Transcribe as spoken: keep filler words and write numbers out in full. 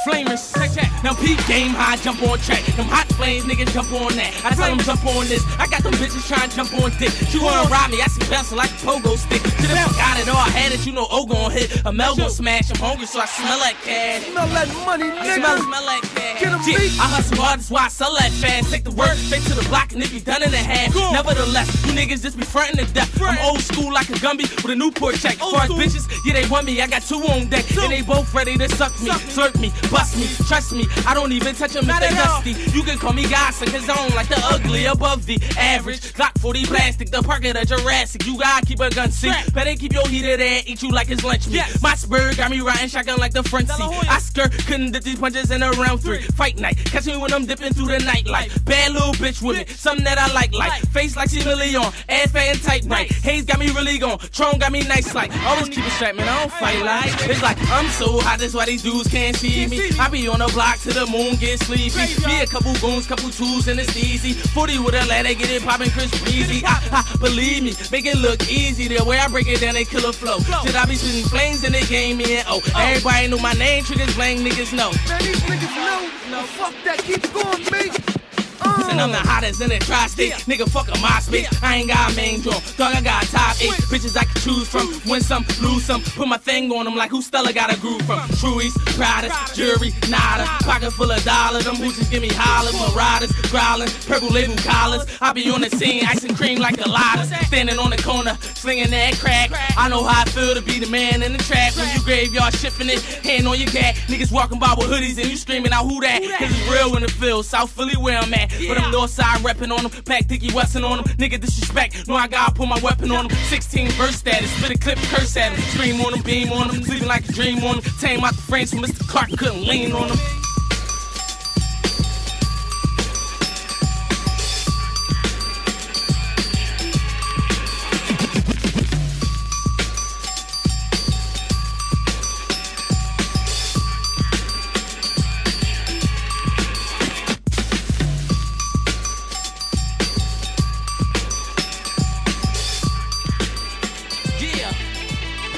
flamers. Now peep game high, jump on track. Them hot flames, niggas jump on that. I tell them jump on this. I got them bitches trying to jump on dick. She wanna rob me, I see bouncing like a pogo stick. Should've forgot it all, I had it, you know O gon' hit. A Mel gon' smash, I'm hungry, so I smell like cash. Smell that money, nigga. Smell, smell like cash. Get 'em yeah, beat. I hustle hard, that's why I sell that fast. Take the work straight to the block and it be done in a half. Nevertheless, you niggas just be frontin' to death. I'm old school like a Gumby with a Newport check. As far as bitches, yeah, they want me. I got two on deck, and they both ready to suck me, slurp me, bust me. Trust me, I don't even touch them if they dusty. You can call me Gossip, cause I don't like the ugly, above the average. Glock forty plastic, the park of the Jurassic. You gotta keep a gun seat. Better keep your heater there, eat you like it's lunch meat. My spur got me riding shotgun like the front seat. I skirt, couldn't dip these punches in a round three. Fight night, catch me when I'm dipping through the nightlight. Bad little bitch with me, something that I like, like face like C Million, ass fat and tight, right? Hayes got me really gone, Tron got me nice like. Always keep it straight, man, I don't fight like. It's like I'm so hot, that's why these dudes can't see me. I be on the block till the moon get sleepy. Be a couple goons, couple tools, and it's easy. forty with a ladder, get it poppin' Chris Breezy. I, I, believe me, make it look easy. The way I break it down, they kill a flow. Should I be shooting flames in the game? Yeah, oh, everybody know my name, triggers blang, niggas know. Man, these niggas know. No, fuck that, keep going, me. Uh. And I'm the hottest in the tri-state. Yeah. Nigga, fuck a my space. Yeah. I ain't got a main draw. Dog, I got a top eight. Switch. Bitches I can choose from. Win some, lose some. Put my thing on them like who Stella got a groove from. Truies, Pradas, Jury, Nada. Pocket full of dollars. Them hoochies give me hollers. Marauders, growling, purple label collars. I be on the scene, ice and cream like a lotta. Standing on the corner, slinging that crack. I know how I feel to be the man in the trap. When you graveyard shifting it, hand on your gat. Niggas walking by with hoodies and you screaming out who that? Cause it's real in the field, South Philly where I'm at. But I'm north side reppin' on them, pack Dickie Wesson on them. Nigga disrespect, know I gotta pull my weapon on them. sixteen verse status, spit a clip, curse at him. Scream on them, beam on them, sleeping like a dream on them. Tame out the frames so Mister Clark couldn't lean on them.